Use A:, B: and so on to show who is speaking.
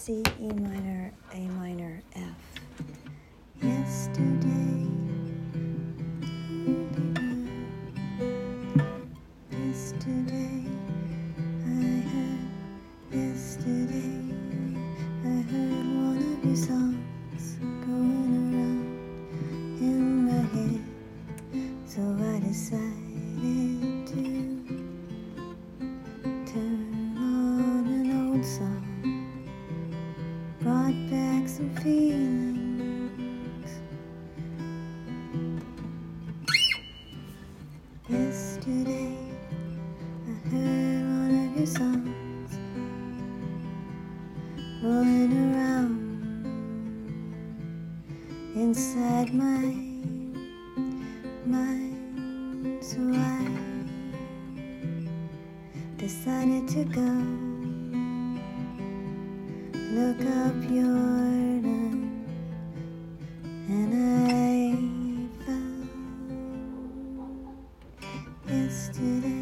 A: C, E minor, A minor, F. Yesterday, yesterday, yesterday, I heard one of your songs going around in my head, so I decided to turn on an old song. Brought back some feelings. Yesterday, I heard one of your songs rolling around inside my mind, so I decided to go look up Jordan, and I found yesterday.